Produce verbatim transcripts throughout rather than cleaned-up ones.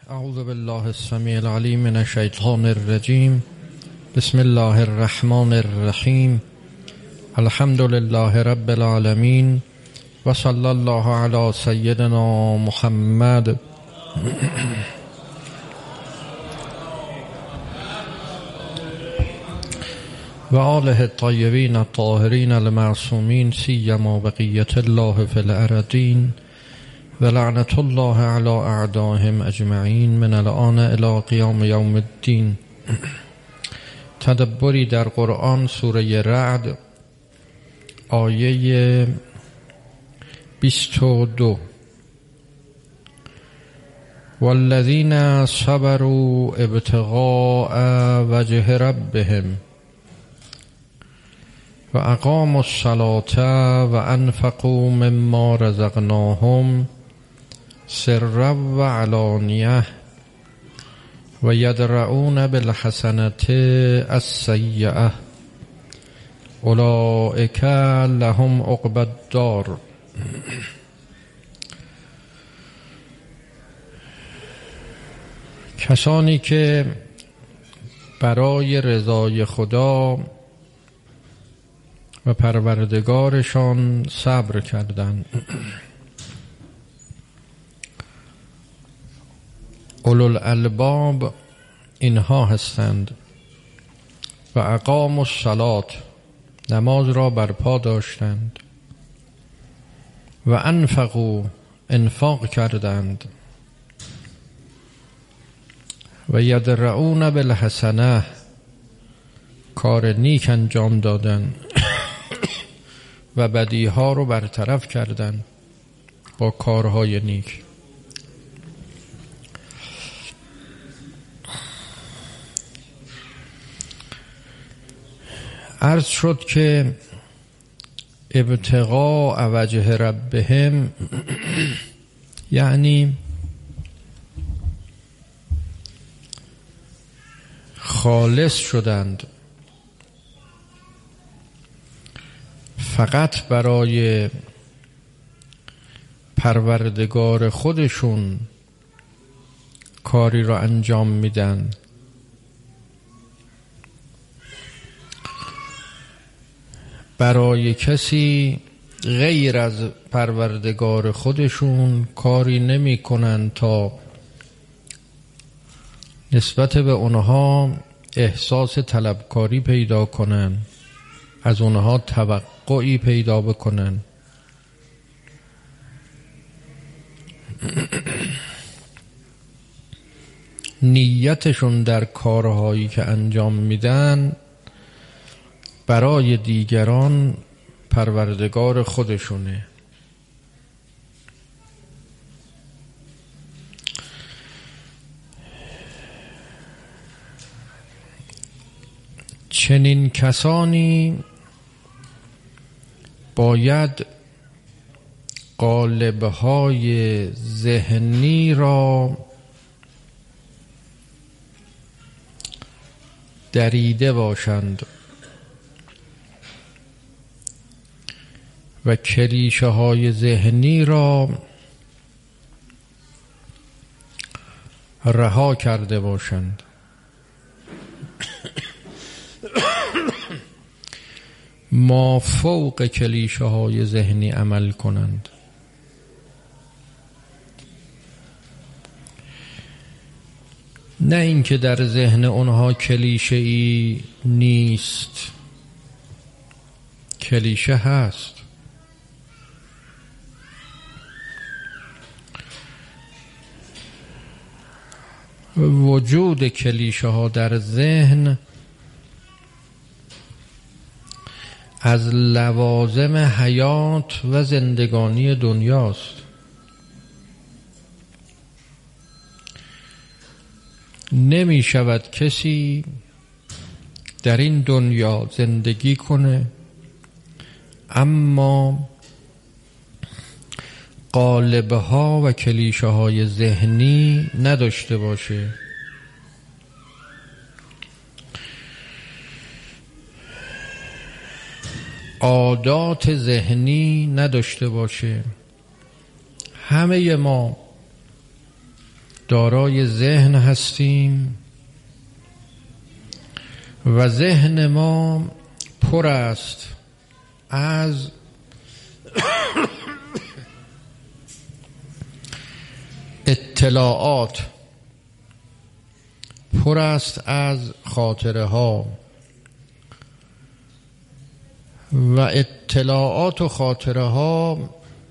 اعوذ بالله السمیع العلیم من الشیطان الرجیم. بسم الله الرحمن الرحیم. الحمد لله رب العالمین و صلی الله علی سیدنا محمد. و آله الطیبین الطاهرین المعصومین سیما بقیة الله فی الارضین و لعنت الله علی اعدائهم اجمعین من الآن الی قیام یوم الدین. تدبری در قرآن، سوره رعد، آیه بیست و دو. والذین صبروا ابتغاء وجه ربهم و اقاموا الصلاة و انفقوا مما رزقناهم سرا و علانیه و یدرؤون بالحسنة السیئة اولئک لهم عقبی الدار. کسانی که برای رضای خدا و پروردگارشان صبر کردند، اولوالالباب اینها هستند. و اقاموا الصلاة، نماز را برپا داشتند. و انفقوا، انفاق کردند. و یدرؤون بالحسنة، کار نیک انجام دادند و بدیها رو برطرف کردند با کارهای نیک. عرض شد که ابتغاء وجه ربهم یعنی خالص شدند، فقط برای پروردگار خودشون کاری را انجام میدن. برای کسی غیر از پروردگار خودشون کاری نمی کنن تا نسبت به اونها احساس طلبکاری پیدا کنن، از اونها توقعی پیدا بکنن. نیتشون در کارهایی که انجام میدن برای دیگران پروردگار خودشونه. چنین کسانی باید قالب‌های ذهنی را دریده باشند و کلیشه های ذهنی را رها کرده باشند. ما فوق کلیشه های ذهنی عمل کنند. نه اینکه در ذهن اونها کلیشه ای نیست، کلیشه هست. وجود کلیشه ها در ذهن از لوازم حیات و زندگانی دنیاست. نمی شود کسی در این دنیا زندگی کنه اما قالب‌ها و کلیشه های ذهنی نداشته باشه. عادات ذهنی نداشته باشه. همه ما دارای ذهن هستیم و ذهن ما پر است از اطلاعات، پر است از خاطره ها و اطلاعات و خاطره ها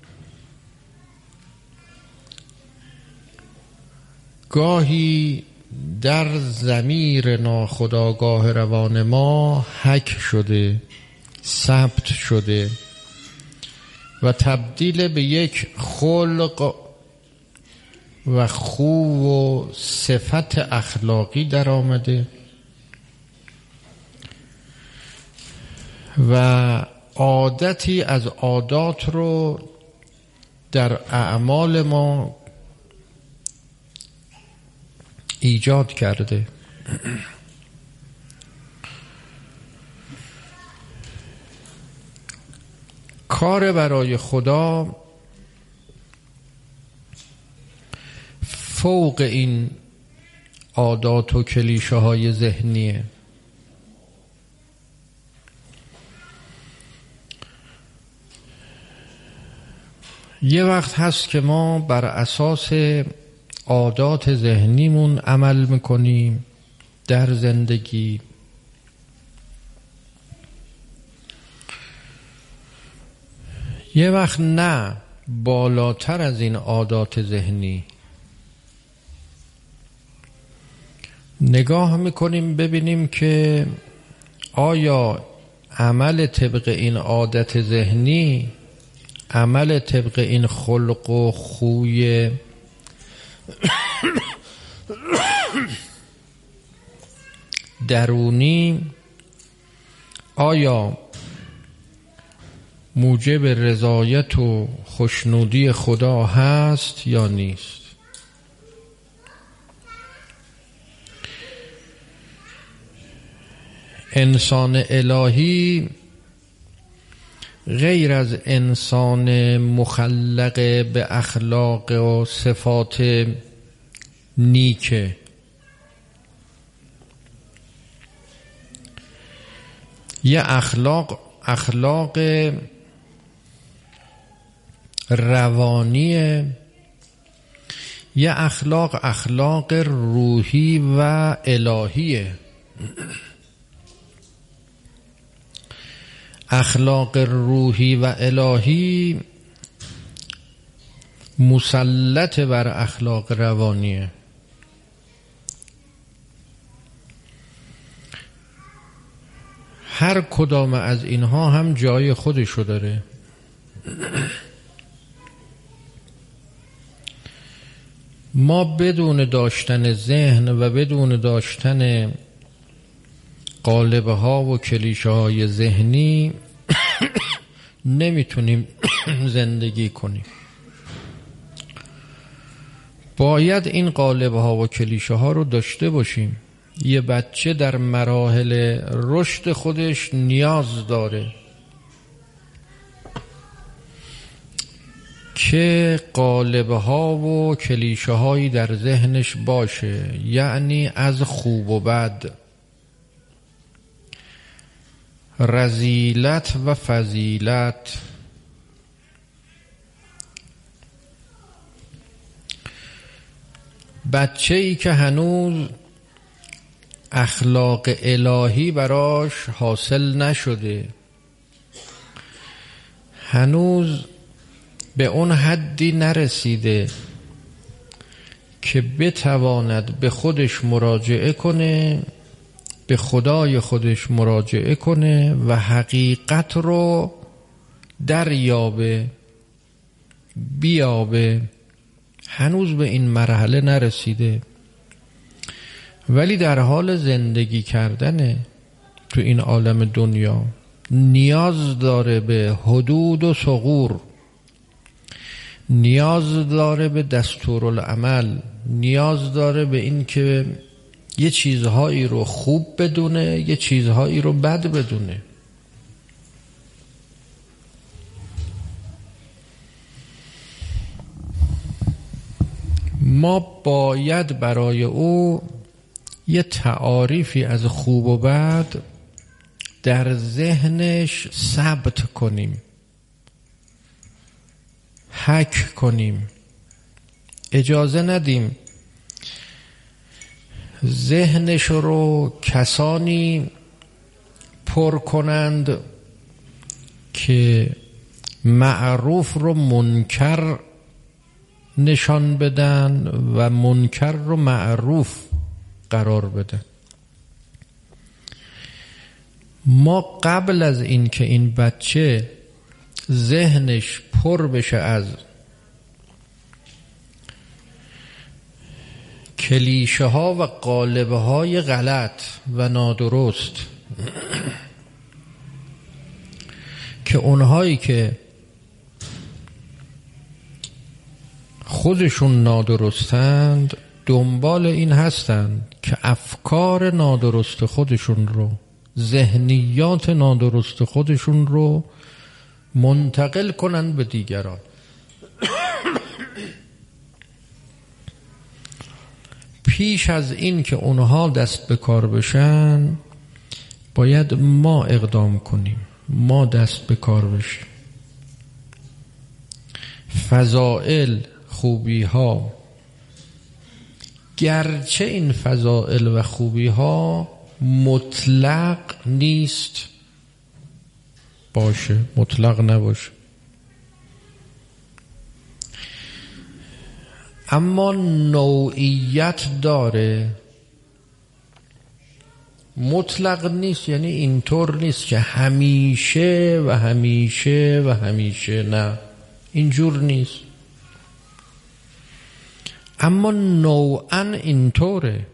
گاهی در ضمیر ناخودآگاه روان ما حک شده، ثبت شده و تبدیل به یک خلق و خو و صفت اخلاقی در آمده و عادتی از عادات رو در اعمال ما ایجاد کرده. کار برای خدا فوق این عادات و کلیشه های ذهنیه. یه وقت هست که ما بر اساس عادات ذهنیمون عمل میکنیم در زندگی، یه وقت نه، بالاتر از این عادات ذهنی نگاه میکنیم ببینیم که آیا عمل طبق این عادت ذهنی، عمل طبق این خلق و خوی درونی، آیا موجب رضایت و خوشنودی خدا هست یا نیست؟ انسان الهی غیر از انسان مخلق به اخلاق و صفات نیکه، یه اخلاق اخلاق روانیه، یه اخلاق اخلاق روحی و الهیه. اخلاق روحی و الهی مسلط بر اخلاق روانیه. هر کدام از اینها هم جای خودشو داره. ما بدون داشتن ذهن و بدون داشتن قالبه ها و کلیشه های ذهنی نمیتونیم زندگی کنیم. باید این قالبه ها و کلیشه ها رو داشته باشیم. یه بچه در مراحل رشد خودش نیاز داره که قالبه ها و کلیشه هایی در ذهنش باشه، یعنی از خوب و بد، رذیلت و فضیلت، بچه‌ای که هنوز اخلاق الهی براش حاصل نشده، هنوز به اون حدی نرسیده که بتواند به خودش مراجعه کنه، به خدای خودش مراجعه کنه و حقیقت رو دریابه، بیابه. هنوز به این مرحله نرسیده، ولی در حال زندگی کردنه تو این عالم دنیا. نیاز داره به حدود و ثغور، نیاز داره به دستورالعمل، نیاز داره به این که یه چیزهایی رو خوب بدونه، یه چیزهایی رو بد بدونه. ما باید برای او یه تعاریفی از خوب و بد در ذهنش ثبت کنیم، حک کنیم. اجازه ندیم ذهنش رو کسانی پر کنند که معروف رو منکر نشان بدن و منکر رو معروف قرار بدن. ما قبل از این که این بچه ذهنش پر بشه از کلیشه ها و قالبه های غلط و نادرست که اونهایی که خودشون نادرستند دنبال این هستند که افکار نادرست خودشون رو، ذهنیات نادرست خودشون رو منتقل کنند به دیگران. پیش از این که اونها دست به کار بشن باید ما اقدام کنیم، ما دست به کار بشیم. فضائل، خوبی ها، گرچه این فضائل و خوبی ها مطلق نیست باشه، مطلق نباشه، اما نوعیت داره. مطلق نیست یعنی اینطور نیست که همیشه و همیشه و همیشه، نه، اینجور نیست، اما نوعاً اینطوره.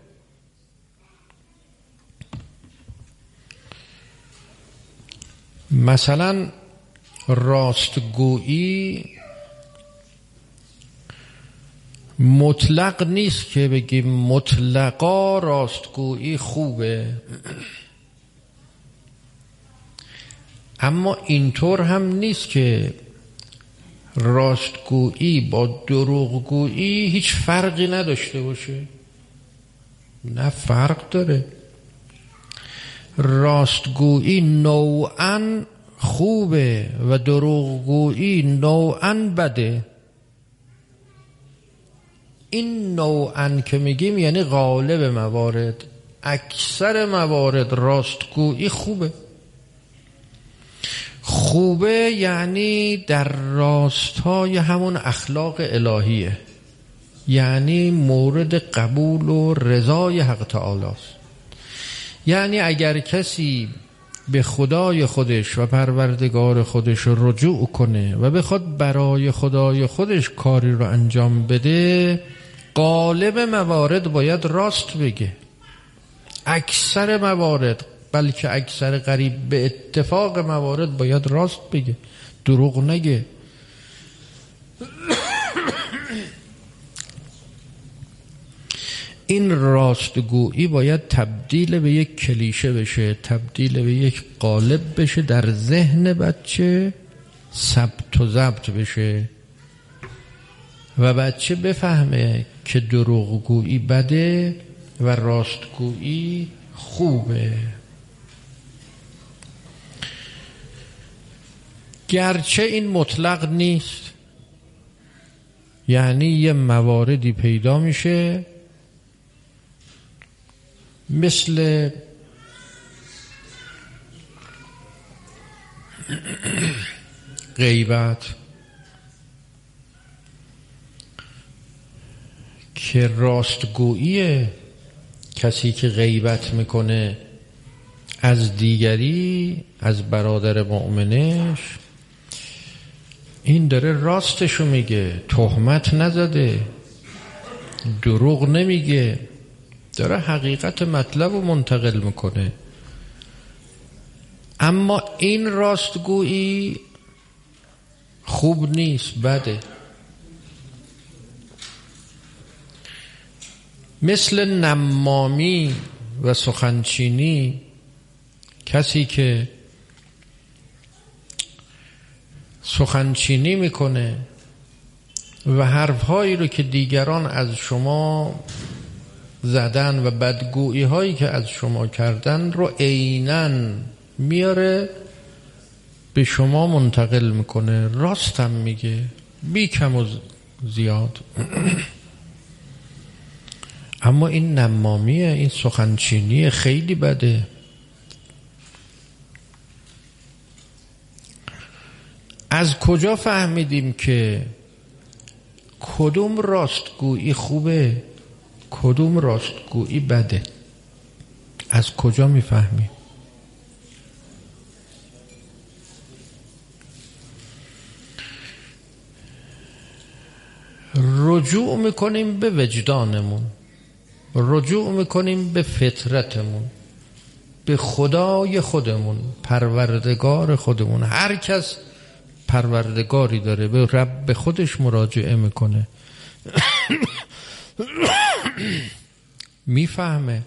مثلا راستگویی مطلق نیست که بگیم مطلقا راستگویی خوبه، اما اینطور هم نیست که راستگویی با دروغگویی هیچ فرقی نداشته باشه. نه، فرق داره. راستگویی نوعاً خوبه و دروغگویی نوعاً بده. این نوعاً که میگیم یعنی غالب موارد، اکثر موارد راستگویی خوبه. خوبه یعنی در راستای همون اخلاق الهیه، یعنی مورد قبول و رضای حق تعالی است. یعنی اگر کسی به خدای خودش و پروردگار خودش رجوع کنه و بخواد برای خدای خودش کاری رو انجام بده، غالب موارد باید راست بگه. اکثر موارد، بلکه اکثر قریب به اتفاق موارد باید راست بگه، دروغ نگه. این راستگویی باید تبدیل به یک کلیشه بشه، تبدیل به یک قالب بشه، در ذهن بچه ثبت و ضبط بشه و بچه بفهمه که دروغگویی بده و راستگویی خوبه. گرچه این مطلق نیست، یعنی یه مواردی پیدا میشه مثل غیبت که راستگویی کسی که غیبت میکنه از دیگری، از برادر مؤمنش، این داره راستشو میگه، تهمت نزده، دروغ نمیگه، داره حقیقت مطلب رو منتقل میکنه. اما این راستگویی خوب نیست، بده. مثل نمامی و سخنچینی، کسی که سخنچینی میکنه و حرفهایی رو که دیگران از شما زدن و بدگویی هایی که از شما کردن رو عیناً میاره به شما منتقل میکنه. راستم میگه، بی کم و زیاد. اما این نمامیه، این سخنچینی خیلی بده. از کجا فهمیدیم که کدوم راستگویی خوبه کدوم راستگویی بده؟ از کجا میفهمیم؟ رجوع میکنیم به وجدانمون، رجوع میکنیم به فطرتمون، به خدای خودمون، پروردگار خودمون. هر کس پروردگاری داره، به رب خودش مراجعه میکنه. میفهمه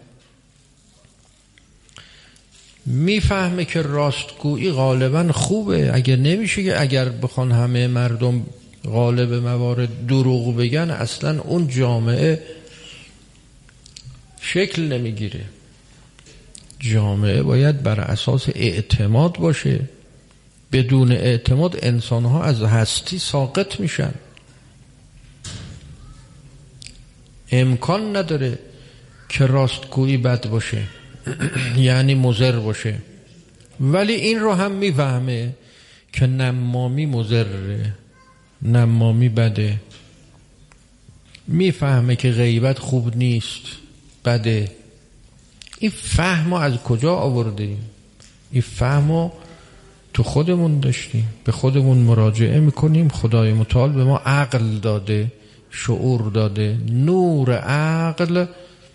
میفهمه که راستگویی غالبا خوبه. اگر نمیشه که اگر بخوان همه مردم غالب موارد دروغ بگن، اصلا اون جامعه شکل نمیگیره. جامعه باید بر اساس اعتماد باشه. بدون اعتماد انسانها از هستی ساقط میشن. امکان نداره که راستگویی بد باشه یعنی مضر باشه. ولی این رو هم میفهمه که نمامی مضره، نمامی بده. میفهمه که غیبت خوب نیست، بده. این فهمو از کجا آوردیم؟ این فهمو تو خودمون داشتیم، به خودمون مراجعه میکنیم. خدای متعال به ما عقل داده، شعور داده. نور عقل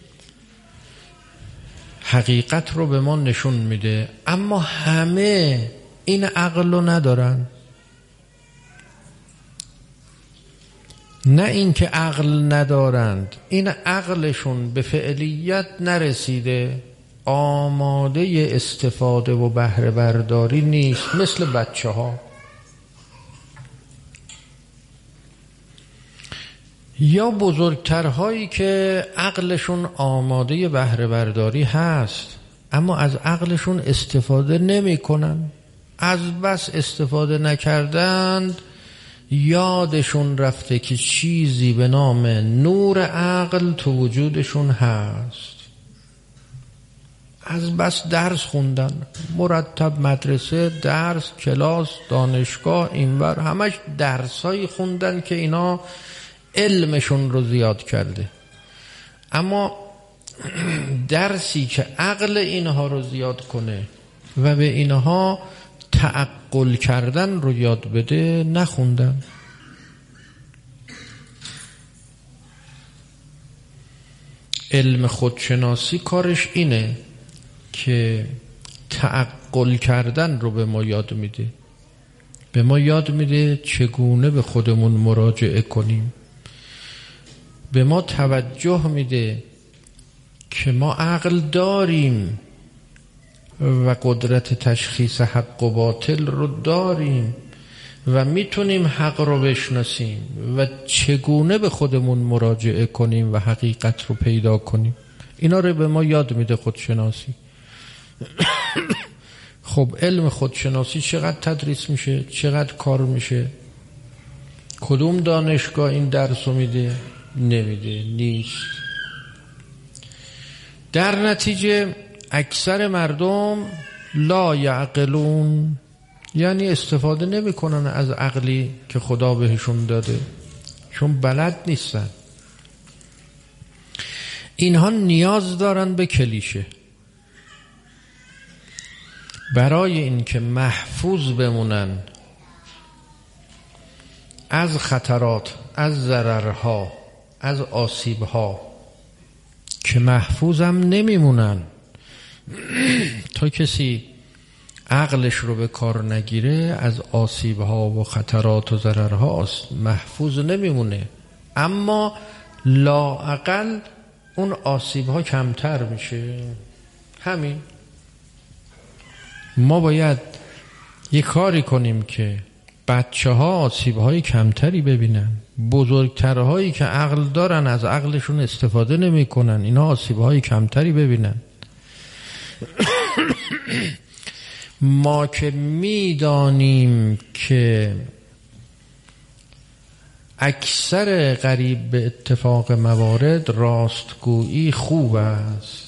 حقیقت رو به ما نشون میده. اما همه این عقل رو ندارن. نه این که عقل ندارند، این عقلشون به فعلیت نرسیده، آماده استفاده و بهره برداری نیست. مثل بچه ها یا بزرگترهایی که عقلشون آماده بهره برداری هست اما از عقلشون استفاده نمی کنن. از بس استفاده نکردند یادشون رفته که چیزی به نام نور عقل تو وجودشون هست. از بس درس خوندن، مرتب مدرسه، درس، کلاس، دانشگاه، اینور، همش درسایی خوندن که اینا علمشون رو زیاد کرده. اما درسی که عقل اینها رو زیاد کنه و به اینها تعقل کردن رو یاد بده نخوندن. علم خودشناسی کارش اینه که تعقل کردن رو به ما یاد میده. به ما یاد میده چگونه به خودمون مراجعه کنیم. به ما توجه میده که ما عقل داریم و قدرت تشخیص حق و باطل رو داریم و میتونیم حق رو بشناسیم و چگونه به خودمون مراجعه کنیم و حقیقت رو پیدا کنیم. اینا رو به ما یاد میده خودشناسی. خب علم خودشناسی چقدر تدریس میشه؟ چقدر کار میشه؟ کدوم دانشگاه این درس رو میده؟ نمیده، نیست. در نتیجه اکثر مردم لا یعقلون، یعنی استفاده نمی کنن از عقلی که خدا بهشون داده، چون بلد نیستن. اینها نیاز دارن به کلیشه برای اینکه محفوظ بمونن از خطرات، از ضررها، از آسیبها، که محفوظم نمیمونن. تا کسی عقلش رو به کار نگیره از آسیبها و خطرات و ضررها محفوظ نمیمونه. اما لااقل اون آسیبها کمتر میشه. همین. ما باید یک کاری کنیم که بچه ها آسیب های کمتری ببینن، بزرگترهایی که عقل دارن از عقلشون استفاده نمی کنن اینا آسیب های کمتری ببینن. ما که میدانیم که اکثر قریب به اتفاق موارد راستگویی خوب است،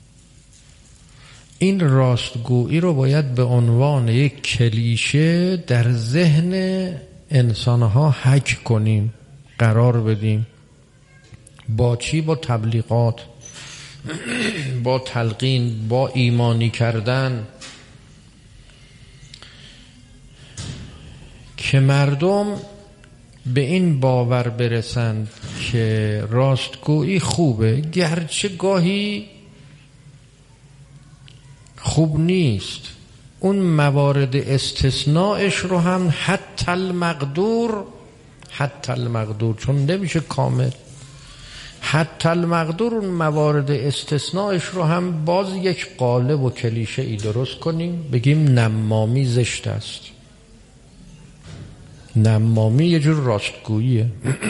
این راستگویی رو باید به عنوان یک کلیشه در ذهن انسانها حک کنیم، قرار بدیم. با چی؟ با تبلیغات، با تلقین، با ایمانی کردن، که مردم به این باور برسند که راستگویی خوبه، گرچه گاهی خوب نیست. اون موارد استثنائش رو هم حتی المقدور، حتی المقدور چون نمیشه کامل، حتی المقدور اون موارد استثنائش رو هم باز یک قالب و کلیشه ای درست کنیم، بگیم نمامی زشت است، نمامی یه جور راستگوییه.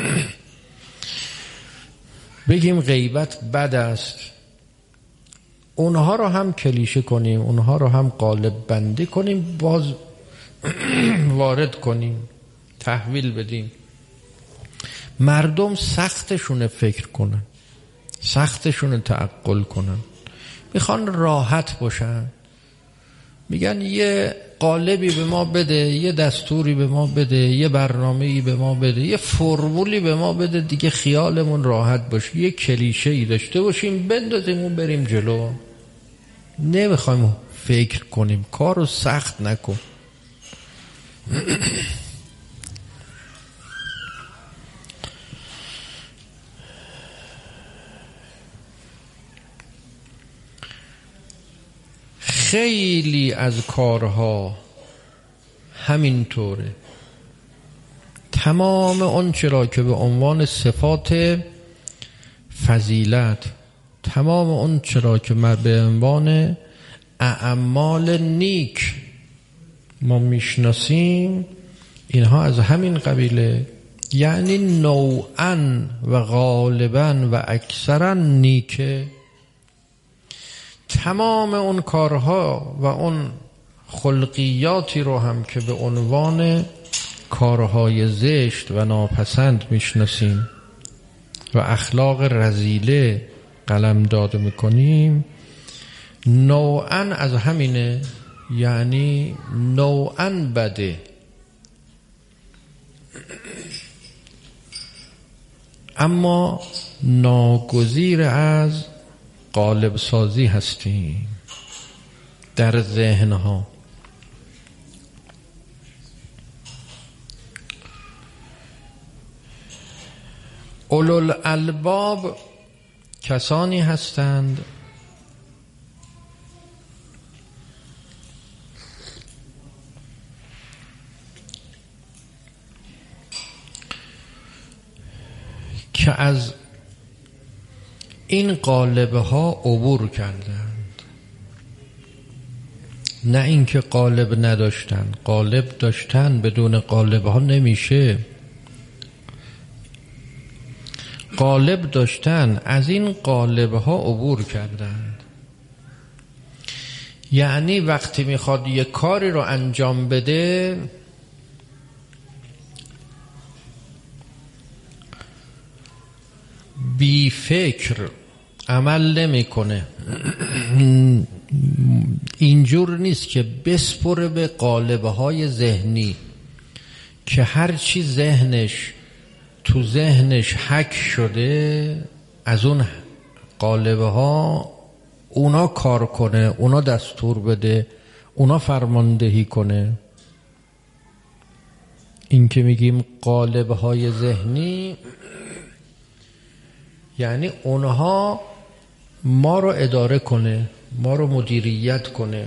بگیم غیبت بد است، اونها رو هم کلیشه کنیم، اونها رو هم قالب بندی کنیم، باز وارد کنیم، تحویل بدیم. مردم سختشونه فکر کنن، سختشونه تعقل کنن، میخوان راحت باشن، میگن یه قالبی به ما بده، یه دستوری به ما بده، یه برنامه‌ای به ما بده، یه فرمولی به ما بده دیگه خیالمون راحت باشه، یه کلیشه‌ای داشته باشیم بندازیم و بریم جلو. نمیخوایم فکر کنیم، کارو سخت نکن. خیلی از کارها همینطوره. تمام اون چرا که به عنوان صفات فضیلت، تمام اون چرا که به عنوان اعمال نیک ما میشناسیم، اینها از همین قبیله، یعنی نوعاً و غالباً و اکثراً نیکه. تمام اون کارها و اون خلقیاتی رو هم که به عنوان کارهای زشت و ناپسند میشناسیم و اخلاق رذیله قلم داده میکنیم، نوعاً از همینه، یعنی نوعاً بده. اما ناگزیر از قالب سازی هستیم در ذهنها. اولوالالباب کسانی هستند که از این قالب ها عبور کردند، نه اینکه قالب نداشتن، قالب داشتن، بدون قالب ها نمیشه. قالب داشتن، از این قالب ها عبور کردند. یعنی وقتی میخواد یک کاری رو انجام بده، بی فکر عمل نمی کنه. اینجور نیست که بسپره به قالب های ذهنی که هر چی ذهنش تو ذهنش حک شده از اون قالب ها اونا کار کنه، اونا دستور بده، اونا فرماندهی کنه. این که میگیم قالب های ذهنی یعنی اونها ما رو اداره کنه، ما رو مدیریت کنه.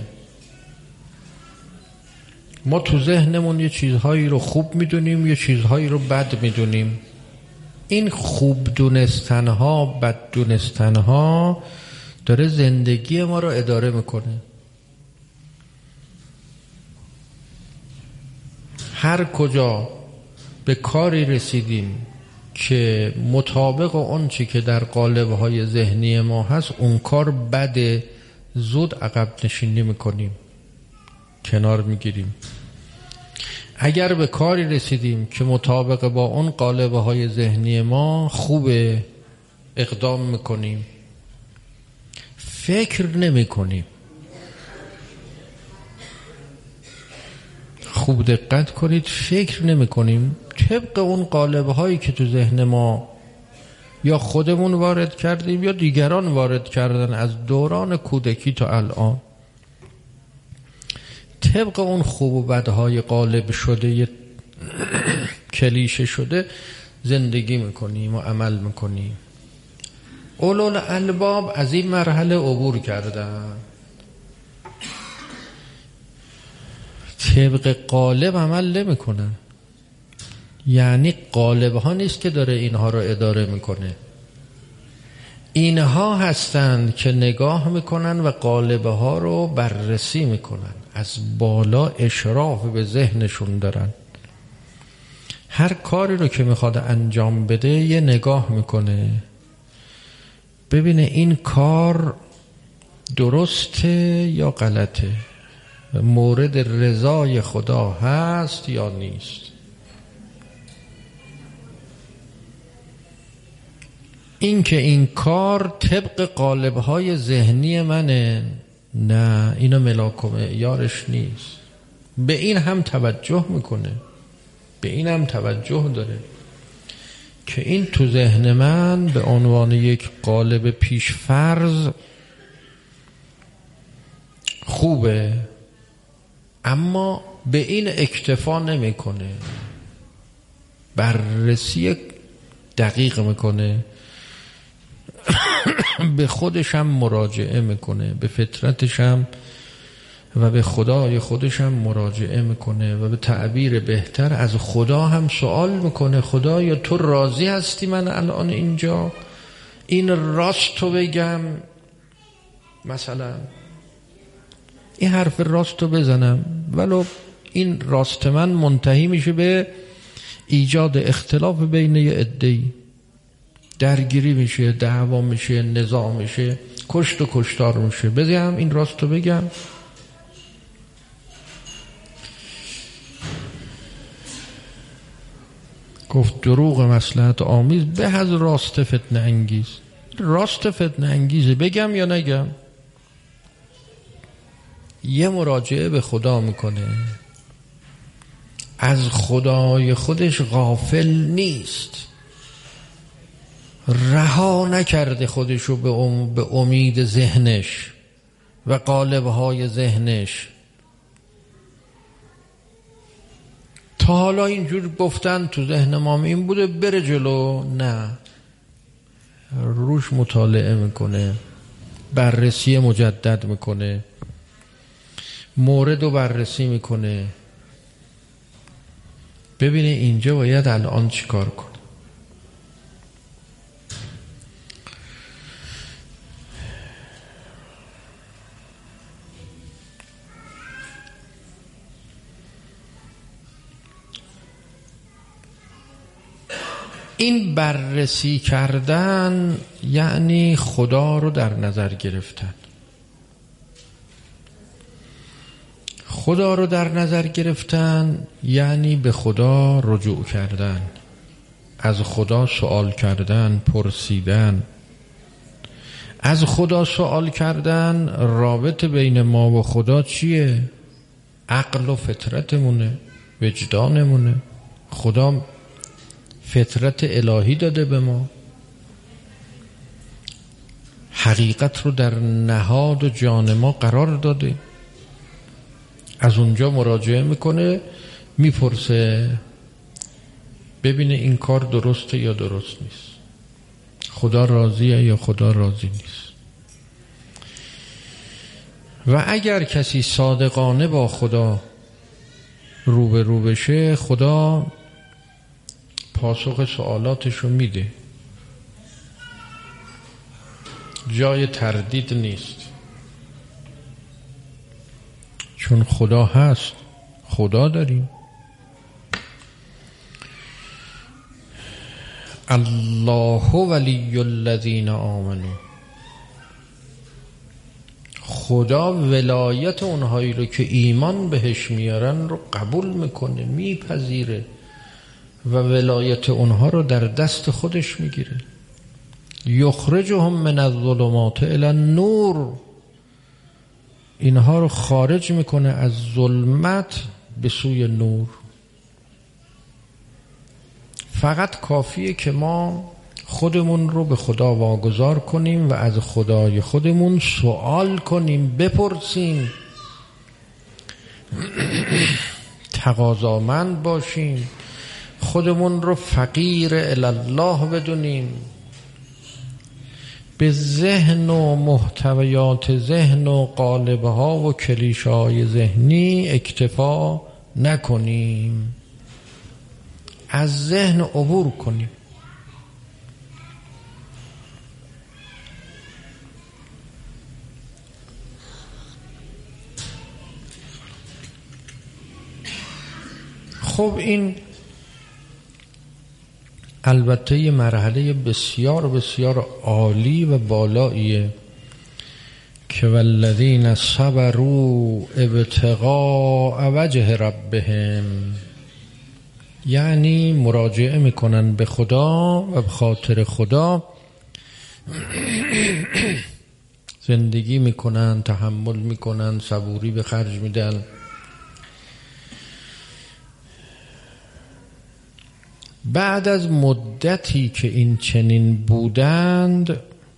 ما تو ذهنمون یه چیزهایی رو خوب میدونیم، یه چیزهایی رو بد میدونیم. این خوب دونستنها، بد دونستنها داره زندگی ما رو اداره میکنه. هر کجا به کاری رسیدیم که مطابق اون چی که در قالب‌های ذهنی ما هست اون کار بده، زود عقب نشینی میکنیم، کنار میگیریم. اگر به کاری رسیدیم که مطابق با اون قالب‌های ذهنی ما خوبه، اقدام میکنیم، فکر نمیکنیم. خوب دقت کنید، فکر نمی کنیم طبق اون قالب هایی که تو ذهن ما یا خودمون وارد کردیم یا دیگران وارد کردن از دوران کودکی تا الان، طبق اون خوب و بدهای قالب شده کلیشه شده زندگی میکنیم و عمل میکنیم. اولول الباب از این مرحله عبور کردن، طبق قالب عمل نمی کنن. یعنی قالب ها نیست که داره اینها رو اداره میکنه، اینها هستند که نگاه میکنن و قالب ها رو بررسی میکنن، از بالا اشراف به ذهنشون دارن. هر کاری رو که میخواد انجام بده یه نگاه میکنه، ببینه این کار درسته یا غلطه، مورد رضای خدا هست یا نیست. این که این کار طبق قالب‌های ذهنی منه، نه، اینا ملاک و معیارش نیست. به این هم توجه میکنه، به این هم توجه داره که این تو ذهن من به عنوان یک قالب پیش فرض خوبه، اما به این اکتفا نمیکنه، بررسی دقیق میکنه، به خودش هم مراجعه میکنه، به فطرتش هم و به خدای خودش هم مراجعه میکنه و به تعبیر بهتر از خدا هم سوال میکنه، خدایا تو راضی هستی من الان اینجا این راست تو بگم، مثلا این حرف راست رو بزنم ولو این راست من منتهی میشه به ایجاد اختلاف بین یه عده‌ای، درگیری میشه، دعوا میشه، نزاع میشه، کشت و کشتار میشه، بذارم این راست رو بگم. گفت دروغ مصلحت آمیز به از راست فتنه انگیز. راست فتنه انگیزه، بگم یا نگم؟ یه مراجعه به خدا میکنه، از خدای خودش غافل نیست، رها نکرده خودشو به, ام به امید ذهنش و قالب‌های ذهنش. تا حالا اینجور گفتن تو ذهن ما این بوده، بره جلو، نه، روش مطالعه میکنه، بررسی مجدد میکنه، مورد رو بررسی میکنه، ببینه اینجا باید الان چی کار کنه. این بررسی کردن یعنی خدا رو در نظر گرفتن. خدا رو در نظر گرفتن یعنی به خدا رجوع کردن، از خدا سوال کردن، پرسیدن. از خدا سوال کردن، رابطه بین ما و خدا چیه؟ عقل و فطرتمونه، وجدانمونه. خدا فطرت الهی داده به ما، حقیقت رو در نهاد و جان ما قرار داده. از اونجا مراجعه میکنه، میپرسه، ببینه این کار درسته یا درست نیست، خدا راضیه یا خدا راضی نیست. و اگر کسی صادقانه با خدا روبرو بشه، خدا پاسخ سوالاتش رو میده، جای تردید نیست، چون خدا هست، خدا داریم. الله ولی الذین آمنوا، خدا ولایت اونهایی رو که ایمان بهش میارن رو قبول میکنه، میپذیره و ولایت اونها رو در دست خودش میگیره. یخرجهم من الظلمات الی النور، اینها رو خارج میکنه از ظلمت به سوی نور. فقط کافیه که ما خودمون رو به خدا واگذار کنیم و از خدای خودمون سوال کنیم، بپرسیم، تقاضامند باشیم، خودمون رو فقیر الله بدونیم، به ذهن و محتویات ذهن و قالب‌ها و کلیشه‌های ذهنی اکتفا نکنیم، از ذهن عبور کنیم. خب این البته یه مرحله بسیار بسیار عالی و بالاییه که والذین صبروا ابتغاء وجه ربهم، یعنی مراجعه میکنن به خدا و به خاطر خدا زندگی میکنن، تحمل میکنن، صبوری به خرج میدن. بعد از مدتی که این چنین بودند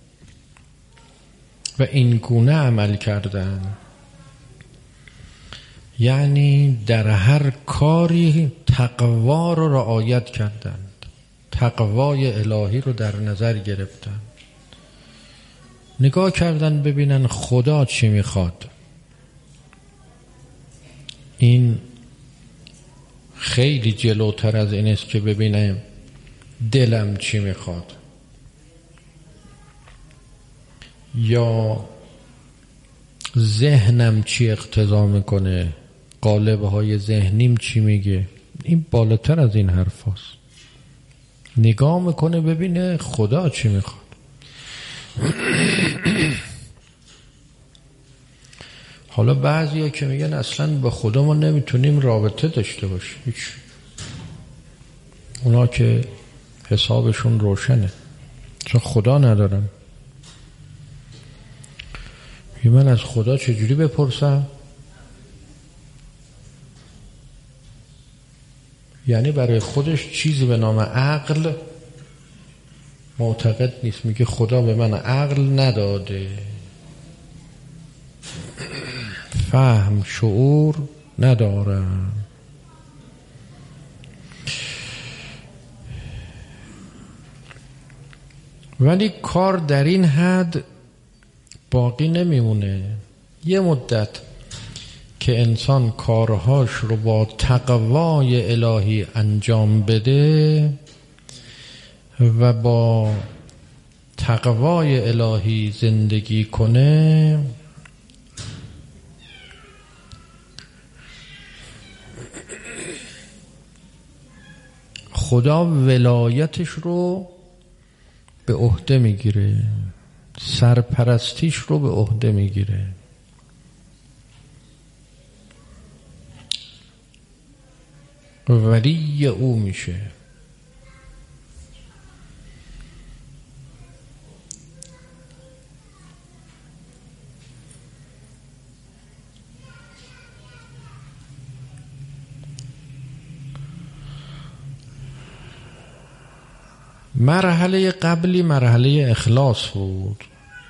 و این گونه عمل کردند، یعنی در هر کاری تقوا رو رعایت کردند، تقوای الهی رو در نظر گرفتند، نگاه کردن ببینن خدا چی میخواد. این خیلی جلوتر از این است که ببینم دلم چی میخواد یا ذهنم چی اقتضا میکنه، قالب‌های ذهنیم چی میگه. این بالاتر از این حرف هست. نگاه میکنه ببینه خدا چی میخواد. حالا بعضی ها که میگن اصلا با خدا ما نمیتونیم رابطه داشته باشیم، هیچ. اونا که حسابشون روشنه چون خدا ندارن. من از خدا چجوری بپرسم؟ یعنی برای خودش چیزی به نام عقل معتقد نیست، میگه خدا به من عقل نداده، فهم، شعور ندارم. ولی کار در این حد باقی نمیمونه. یه مدت که انسان کارهاش رو با تقوای الهی انجام بده و با تقوای الهی زندگی کنه، خدا ولایتش رو به عهده میگیره، سرپرستیش رو به عهده میگیره. ولی او میشه. مرحله قبلی مرحله اخلاص بود،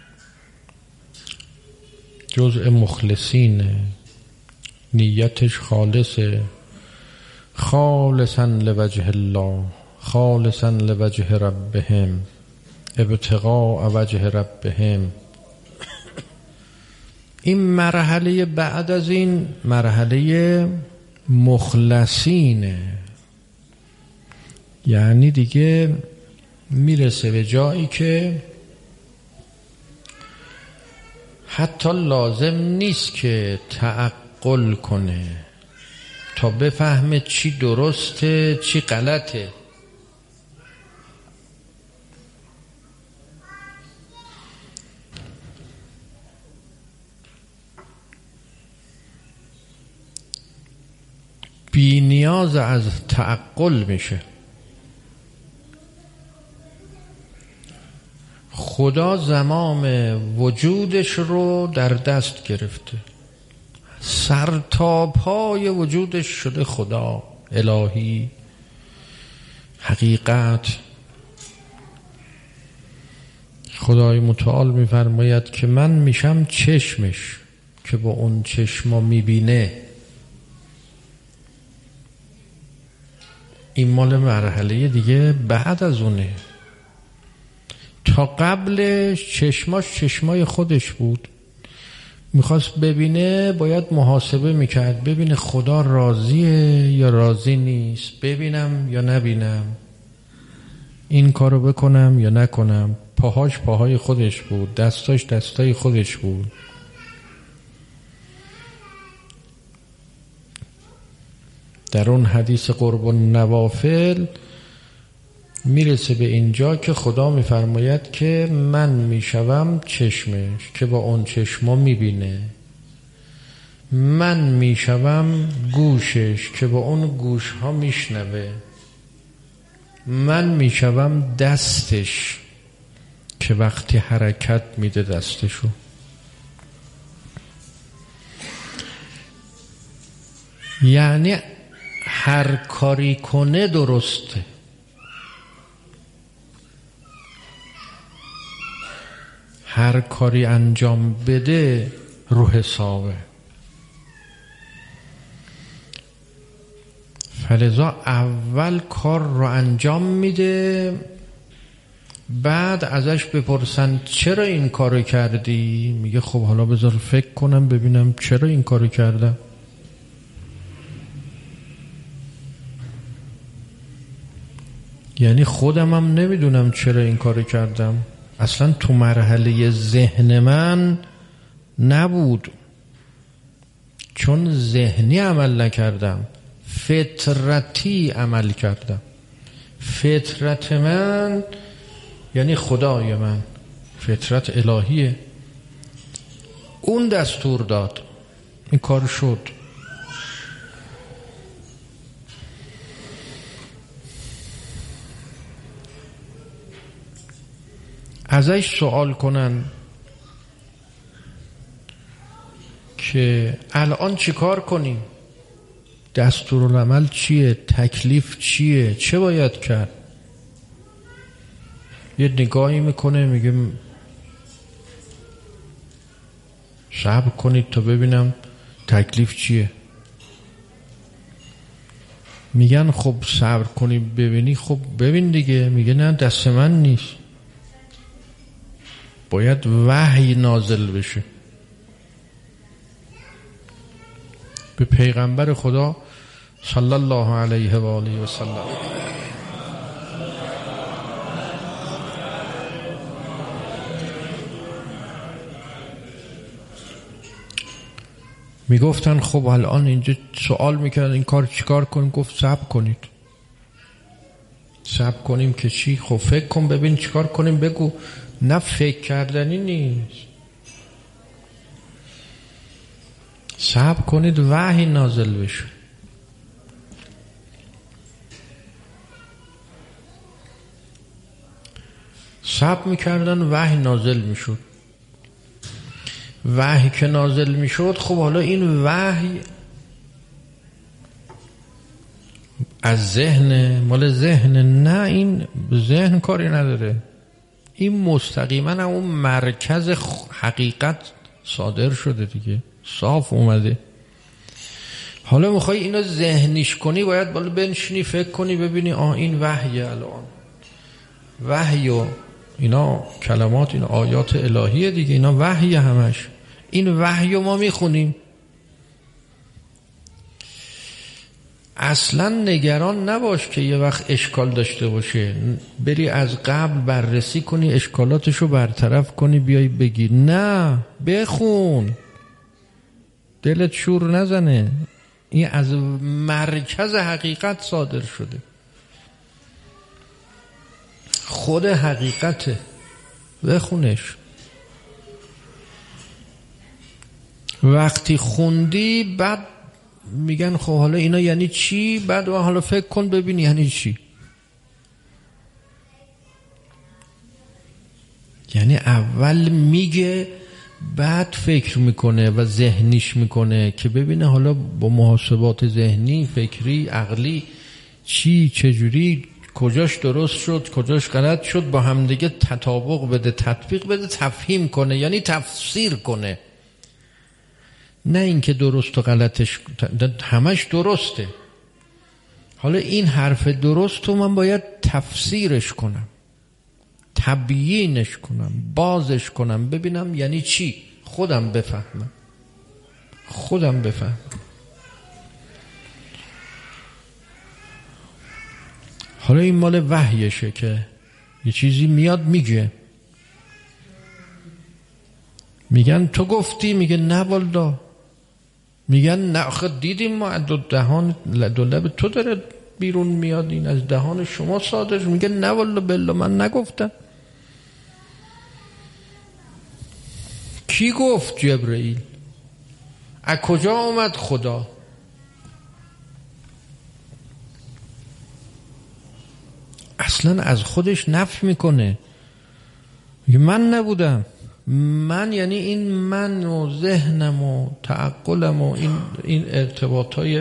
جزء مخلصینه، نیتش خالصه، خالصا لوجه الله، خالصا لوجه ربهم، ابتغاء وجه ربهم. این مرحله بعد از این مرحله مخلصینه، یعنی دیگه میرسه به جایی که حتی لازم نیست که تعقل کنه تا بفهمه چی درسته چی غلطه. نیاز از تعقل میشه. خدا زمام وجودش رو در دست گرفته، سر تا پای وجودش شده خدا، الهی، حقیقت. خدای متعال میفرماید که من میشم چشمش که با اون چشما میبینه. این مال مرحله دیگه بعد از اونه. تا قبلش چشماش چشمای خودش بود، میخواست ببینه باید محاسبه میکرد، ببینه خدا راضیه یا راضی نیست، ببینم یا نبینم، این کارو بکنم یا نکنم. پاهاش پاهای خودش بود، دستاش دستای خودش بود. در اون حدیث قرب النوافل میرسه به اینجا که خدا میفرماید که من میشوم چشمش که با اون چشما میبینه، من میشوم گوشش که با اون گوش ها میشنوه، من میشوم دستش که وقتی حرکت میده دستشو. یعنی هر کاری کنه درسته. هر کاری انجام بده رو حسابه. فلذا اول کار رو انجام میده، بعد ازش بپرسن چرا این کارو کردی؟ میگه خب حالا بذار فکر کنم ببینم چرا این کارو کردم. یعنی خودم هم نمیدونم چرا این کارو کردم، اصلا تو مرحله ذهن من نبود، چون ذهنی عمل نکردم، فطرتی عمل کردم. فطرت من یعنی خدای من، فطرت الهیه، اون دستور داد، این کار شد. ازش سوال کنن که الان چی کار کنیم؟ دستورالعمل چیه؟ تکلیف چیه؟ چه باید کرد؟ یه نگاهی میکنه میگه صبر کنید تا ببینم تکلیف چیه. میگن خب صبر کنی ببینی. خب ببین دیگه. میگه نه دست من نیست، باید وحی نازل بشه. به پیغمبر خدا صلی الله علیه و آله و سلم میگفتن خب الان اینجا سوال میکردن این کار چیکار کنیم؟ گفت صبر کنید. صبر کنیم که چی؟ خب فکر کن ببین چیکار کنیم بگو. نه فکر کردنی نیست، صبر کنید وحی نازل بشه. صبر میکردن وحی نازل میشد. وحی که نازل میشد خب حالا این وحی از ذهن، مال ذهن؟ نه، این ذهن کاری نداره، این مستقیما اون مرکز حقیقت صادر شده دیگه، صاف اومده. حالا میخوای اینو ذهنیش کنی، باید بالا بنشینی فکر کنی ببینی آه این وحیه. الان وحی و اینا کلمات، این آیات الهیه دیگه، اینا وحیه همش. این وحی رو ما میخونیم، اصلا نگران نباش که یه وقت اشکال داشته باشه، بری از قبل بررسی کنی اشکالاتشو برطرف کنی بیای بگی. نه، بخون، دلت شور نزنه، این از مرکز حقیقت صادر شده، خود حقیقته، بخونش. وقتی خوندی بعد میگن خب حالا اینا یعنی چی؟ بعد حالا فکر کن ببین یعنی چی. یعنی اول میگه بعد فکر میکنه و ذهنیش میکنه که ببینه حالا با محاسبات ذهنی، فکری، عقلی چی، چجوری، کجاش درست شد، کجاش غلط شد، با همدیگه تطابق بده، تطبیق بده، تفهیم کنه، یعنی تفسیر کنه. نه اینکه درست و غلطش همش درسته. حالا این حرف درست رو من باید تفسیرش کنم، تبیینش کنم، بازش کنم، ببینم یعنی چی، خودم بفهمم خودم بفهمم حالا این مال وحیشه که یه چیزی میاد میگه، میگن تو گفتی، میگه نه والله، میگن نه آخه دیدیم ما دو دهان دو لب تو داره بیرون میاد، این از دهان شما صادر، میگه نه والله بالله من نگفتم. کی گفت؟ جبرئیل. از کجا اومد؟ خدا. اصلا از خودش نفی میکنه، میگه من نبودم. من یعنی این من و ذهنم و تعقلم و این این ارتباطای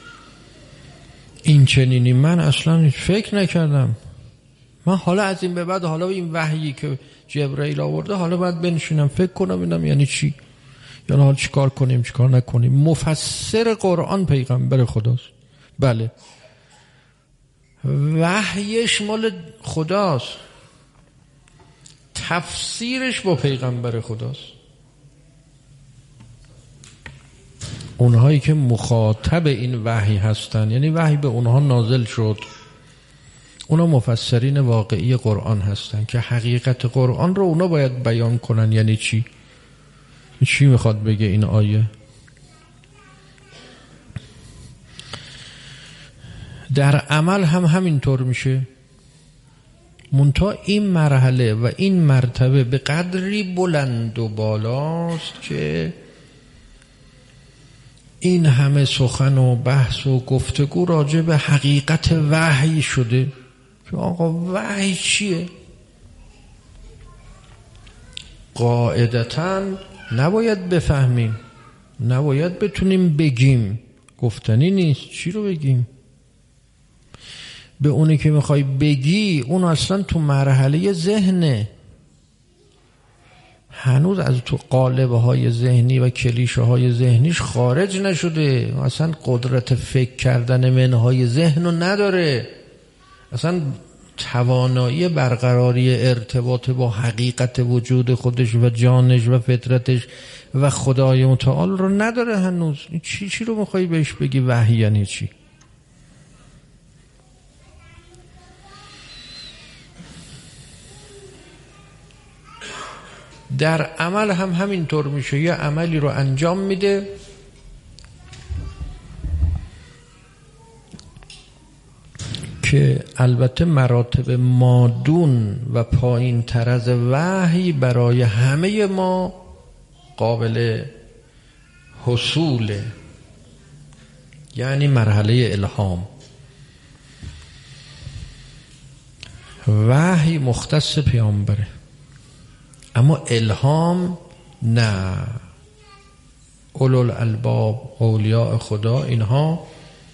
این چنینی من اصلا فکر نکردم. من حالا از این به بعد، حالا این وحیی که جبرئیل آورده، حالا باید بنشینم فکر کنم ببینم یعنی چی، یعنی حالا چی کار کنیم چی کار نکنیم. مفسر قرآن پیغمبر خداست. بله، وحیش مال خداست، تفسیرش با پیغمبر خداست. اونهایی که مخاطب این وحی هستن، یعنی وحی به اونها نازل شد، اونا مفسرین واقعی قرآن هستن که حقیقت قرآن رو اونا باید بیان کنن. یعنی چی؟ چی میخواد بگه این آیه؟ در عمل هم همینطور میشه. منتها این مرحله و این مرتبه به قدری بلند و بالاست که این همه سخن و بحث و گفتگو راجع به حقیقت وحی شده که آقا وحی چیه؟ قاعدتاً نباید بفهمیم، نباید بتونیم بگیم، گفتنی نیست. چی رو بگیم؟ به اونی که میخوای بگی اون اصلا تو مرحله ذهنه، هنوز از تو قالبه های ذهنی و کلیشه های ذهنیش خارج نشده، اصلا قدرت فکر کردن منهای ذهن رو نداره، اصلا توانایی برقراری ارتباط با حقیقت وجود خودش و جانش و فطرتش و خدای متعال رو نداره هنوز. چی چی رو میخوای بهش بگی وحی یعنی چی؟ در عمل هم همینطور میشه. یه عملی رو انجام میده که البته مراتب مادون و پایین تر از وحی برای همه ما قابل حصوله، یعنی مرحله الهام. وحی مختص پیامبره، اما الهام نه. اولوالالباب، اولیاء خدا، اینها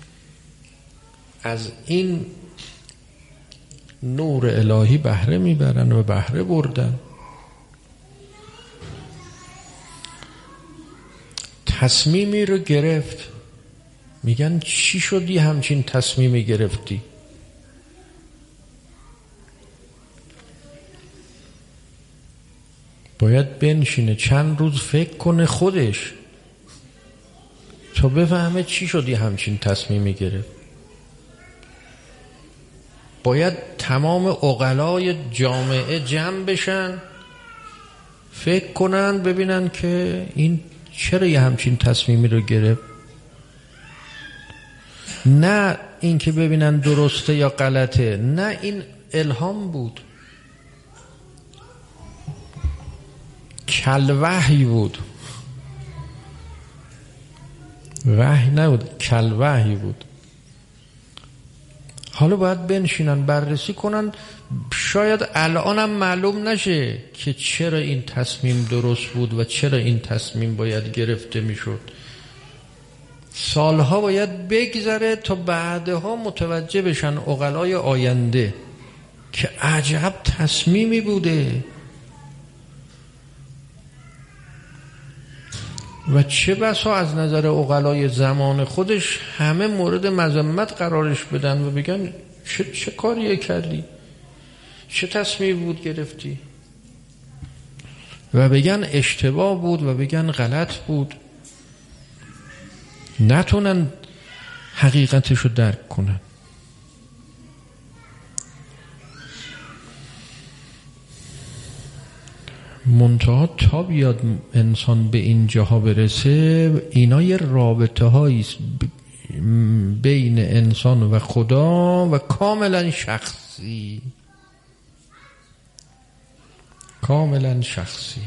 از این نور الهی بهره میبرن و بهره بردن. تصمیمی رو گرفت، میگن چی شدی همچین تصمیمی گرفتی؟ باید بنشینه چند روز فکر کنه خودش تا بفهمه چی شدی همچین تصمیمی گرفت. باید تمام عقلای جامعه جمع بشن، فکر کنن ببینن که این چرا یه همچین تصمیمی رو گرفت. نه این که ببینن درسته یا غلطه، نه، این الهام بود، کل وحی بود. وحی نبود، کل وحی بود. حالا باید بنشینن بررسی کنن. شاید الانم معلوم نشه که چرا این تصمیم درست بود و چرا این تصمیم باید گرفته میشد. سالها باید بگذره تا بعدها متوجه بشن عقلای آینده که عجب تصمیمی بوده و چه بسا از نظر عقلای زمان خودش همه مورد مذمت قرارش بدن و بگن چه, چه کاریه کردی، چه تصمیمی بود گرفتی، و بگن اشتباه بود و بگن غلط بود، نتونن حقیقتش رو درک کنن. منتها تا بیاد انسان به این جاها برسه، اینا یه رابطه هاییست بین انسان و خدا و کاملا شخصی، کاملا شخصی.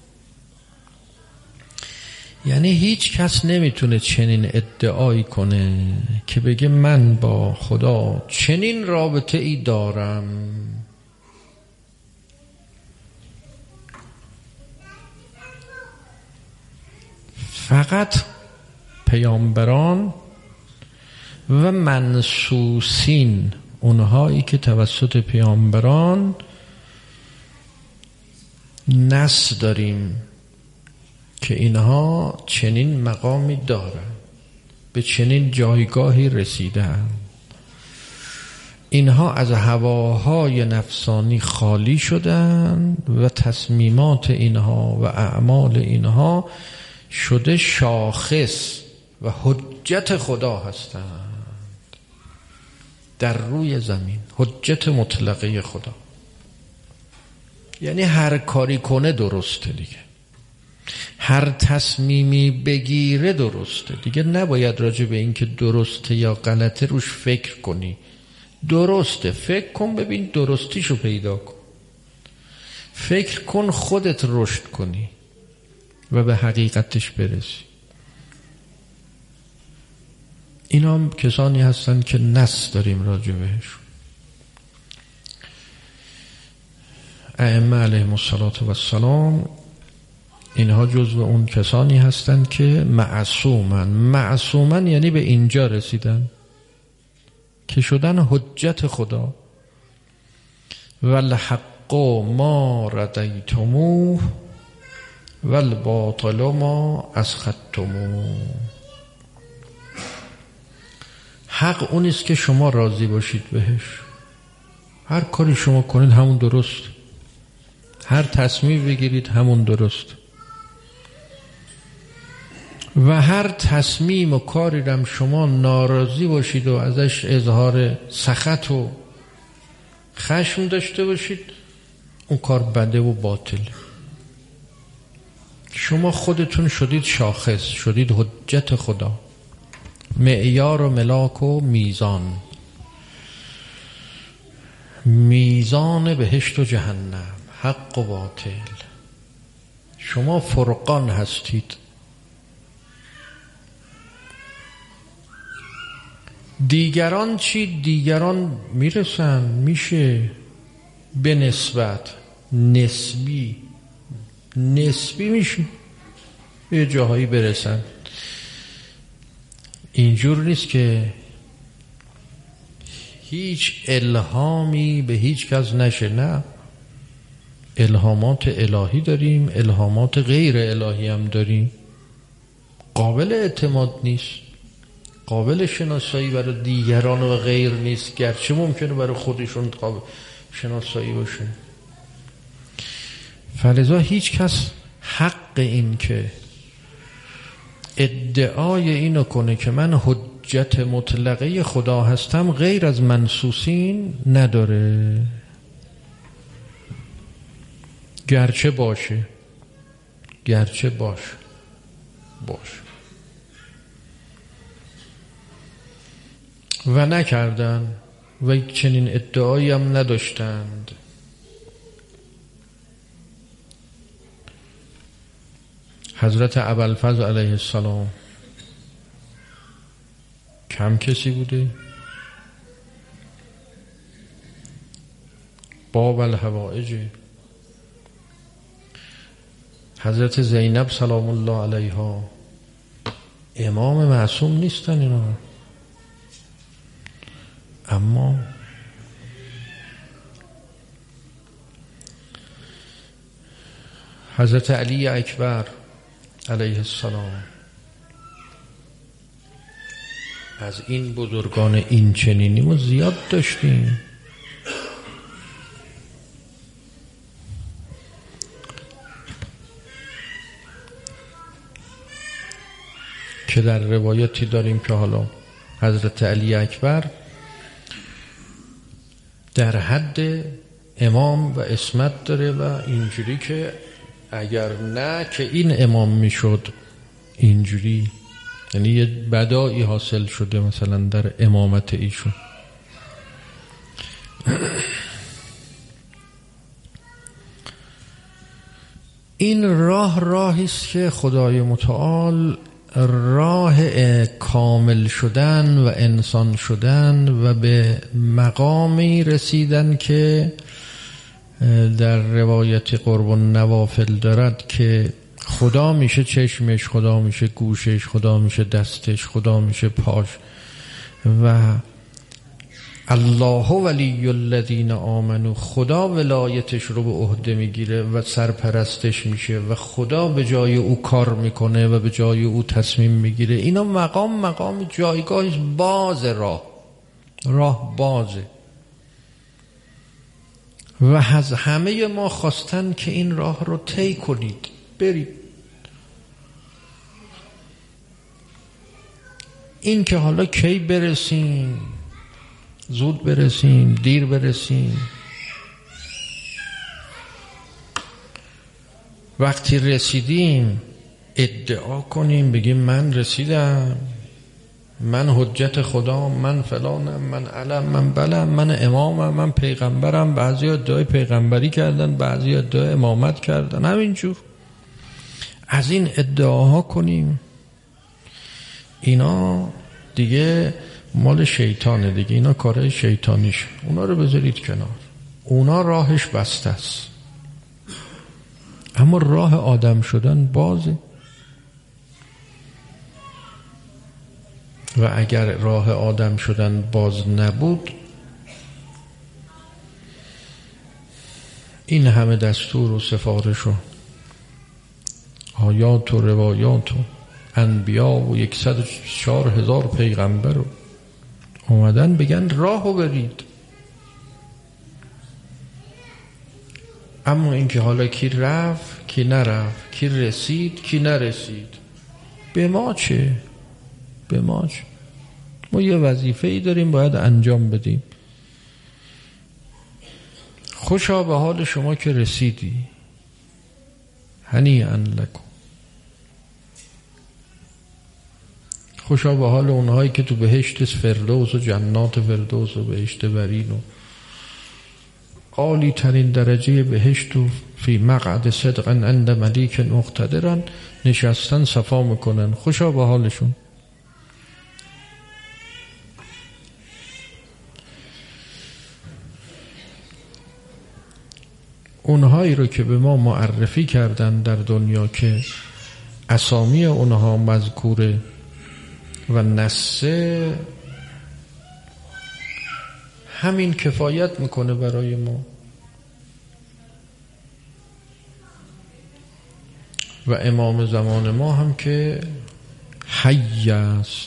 یعنی هیچ کس نمیتونه چنین ادعایی کنه که بگه من با خدا چنین رابطه ای دارم. فقط پیامبران و منسوسین، اونهایی که توسط پیامبران نص داریم که اینها چنین مقامی دارن، به چنین جایگاهی رسیدن، اینها از هواهای نفسانی خالی شدن و تصمیمات اینها و اعمال اینها شده شاخص و حجت خدا هستند در روی زمین، حجت مطلقه خدا. یعنی هر کاری کنه درسته دیگه، هر تصمیمی بگیره درسته دیگه، نباید راجع به این که درسته یا غلطه روش فکر کنی. درسته، فکر کن ببین درستیشو پیدا کن، فکر کن خودت رشد کنی و به حقیقتش برسی. اینا هم کسانی هستن که نص داریم راجع بهشون. ائمه علیهم السلام اینها جزو اون کسانی هستند که معصومن. معصومن یعنی به اینجا رسیدن که شدن حجت خدا. والحق ما ردیتموه والباطل ما اسخطتموه. حق اونیست که شما راضی باشید بهش، هر کاری شما کنید همون درست، هر تصمیم بگیرید همون درست، و هر تصمیم و کاری رم شما ناراضی باشید و ازش اظهار سخط و خشم داشته باشید، اون کار بده و باطل. شما خودتون شدید شاخص، شدید حجت خدا، معیار و ملاک و میزان، میزان بهشت و جهنم، حق و باطل. شما فرقان هستید. دیگران چی؟ دیگران میرسن، میشه به نسبت نسبی نسبی میشه به جاهایی برسن. اینجور نیست که هیچ الهامی به هیچ کس نشه، نه، الهامات الهی داریم، الهامات غیر الهی هم داریم. قابل اعتماد نیست، قابل شناسایی برای دیگران و غیر نیست، گرچه ممکنه برای خودشون قابل شناسایی باشه. فلذا هیچ کس حق این که ادعای اینو کنه که من حجت مطلقه خدا هستم غیر از منسوسین نداره، گرچه باشه، گرچه باشه باشه و نکردن و چنین ادعایی هم نداشتند. حضرت ابوالفضل علیه السلام کم کسی بوده؟ باب الحوائج حضرت زینب سلام الله علیها امام معصوم نیستن اینا، اما حضرت علی اکبر علیه السلام، از این بزرگان این چنینی ما زیاد داشتیم. که در روایتی داریم که حالا حضرت علی اکبر در حد امام و عصمت داره و اینجوری که اگر نه که این امام میشد اینجوری، یعنی یه بدایی حاصل شده مثلا در امامت ایشون. این راه راهی است که خدای متعال راه کامل شدن و انسان شدن و به مقامی رسیدن که در روایت قرب النوافل دارد که خدا میشه چشمش، خدا میشه گوشش، خدا میشه دستش، خدا میشه پاش و الله ولی الذین آمنو، خدا ولایتش رو به عهده میگیره و سرپرستش میشه و خدا به جای او کار میکنه و به جای او تصمیم میگیره. اینا مقام مقام جایگاهش باز، راه راه بازه و از همه ما خواستن که این راه رو طی کنید، برید. این که حالا کی برسیم، زود برسیم، دیر برسیم، وقتی رسیدیم ادعا کنیم بگیم من رسیدم، من حجت خدا، من فلانم، من علم، من بلم، من امامم، من پیغمبرم. بعضی ادعای پیغمبری کردن، بعضی ادعای امامت کردن. همینجور از این ادعاها کنیم، اینا دیگه مال شیطانه دیگه، اینا کارهای شیطانیش، اونا رو بذارید کنار، اونا راهش بسته است. اما راه آدم شدن بازه و اگر راه آدم شدن باز نبود، این همه دستور و سفارش و آیات و روایات و انبیا و یکصد و چهار هزار پیغمبر رو اومدن بگن راهو برید. اما اینکه حالا کی رفت کی نرفت، کی رسید کی نرسید، به ما چه؟ به ما چه؟ ما یه وظیفه‌ای داریم باید انجام بدیم. خوشا به حال شما که رسیدی، هنیئا لکم. خوشا به حال اونهایی که تو بهشت فردوس و جنات فردوس و بهشت برین و عالی ترین درجه بهشت و فی مقعد صدق عند ملیک مقتدرن نشستن صفا میکنن. خوشا به حالشون. اونهایی رو که به ما معرفی کردن در دنیا که اسامی اونها مذکوره و نسه، همین کفایت میکنه برای ما. و امام زمان ما هم که حی است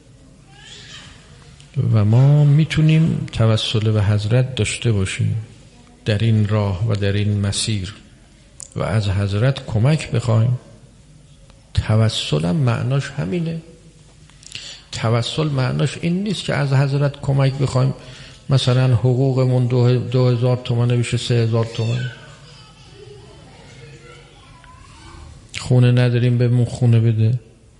و ما میتونیم توسل به حضرت داشته باشیم در این راه و در این مسیر و از حضرت کمک بخوایم. توسل هم معناش همینه. توسل معناش این نیست که از حضرت کمک بخوایم مثلا حقوقمون دو, دو هزار تومنه بشه سه هزار تومن، خونه نداریم بهمون خونه بده.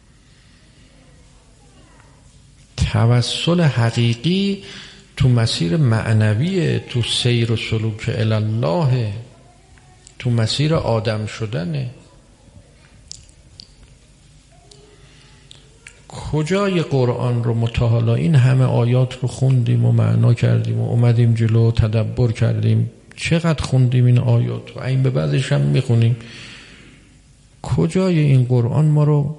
توسل حقیقی تو مسیر معنویه، تو سیر و سلوک الله، تو مسیر آدم شدنه. کجای قرآن رو متحالا این همه آیات رو خوندیم و معنا کردیم و اومدیم جلو تدبر کردیم، چقدر خوندیم این آیات و این به بعدش هم میخونیم، کجای این قرآن ما رو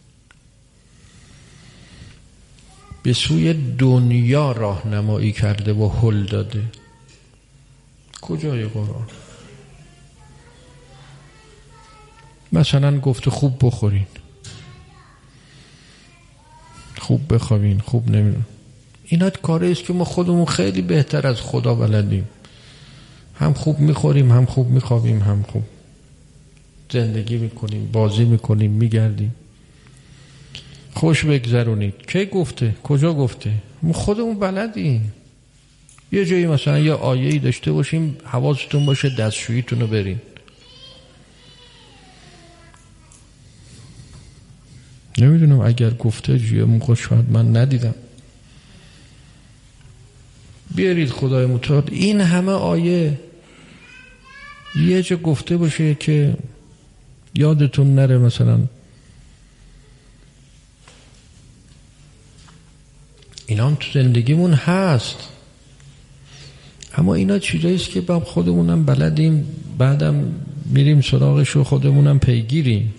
به سوی دنیا راهنمایی کرده و هل داده؟ کجای قرآن؟ مثلا گفته خوب بخورین، خوب بخوابین، خوب نمیدونم. اینا کاری است که ما خودمون خیلی بهتر از خدا بلدیم. هم خوب میخوریم، هم خوب میخوابیم، هم خوب زندگی میکنیم، بازی میکنیم، میگردیم، خوش بگذرونید. کی گفته؟ کجا گفته؟ ما خودمون بلدیم. یه جایی مثلا یه آیه‌ای داشته باشیم، حواستون باشه دستشوییتون رو برین. نمیدونم اگر گفته جیه موقع شاید من ندیدم. بیارید خدای متعال این همه آیه یه جا گفته باشه که یادتون نره مثلا اینا هم تو زندگیمون هست، اما اینا چیزاییست که با خودمونم بلدیم، بعدم میریم سراغش و خودمونم پیگیریم.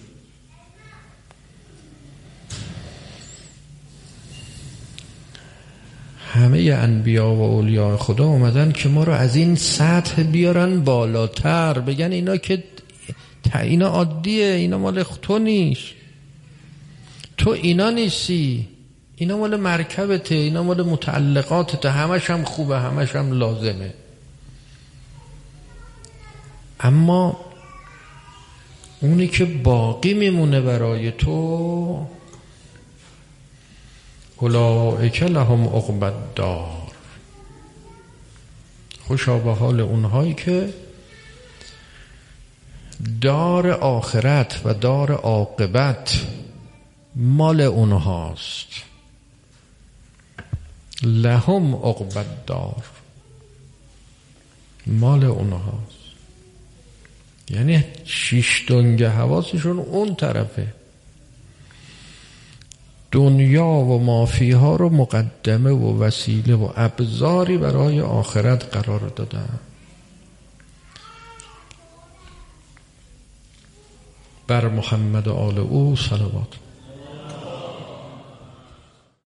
همه انبیا و اولیاء خدا اومدن که ما رو از این سطح بیارن بالاتر، بگن اینا که اینا عادیه، اینا مال تو نیست، تو اینا نیستی، اینا مال مرکبته، اینا مال متعلقاتته، همش هم خوبه، همش هم لازمه. اما اونی که باقی میمونه برای تو، اولئک لهم عقبی الدار، خوشا به حال اونهایی که دار آخرت و دار عاقبت مال اونهاست. لهم عقبی الدار، مال اونهاست، یعنی شیش دنگ حواسشون اون طرفه. دنیا و مافیها رو مقدمه و وسیله و ابزاری برای آخرت قرار دادن. بر محمد و آل او صلوات.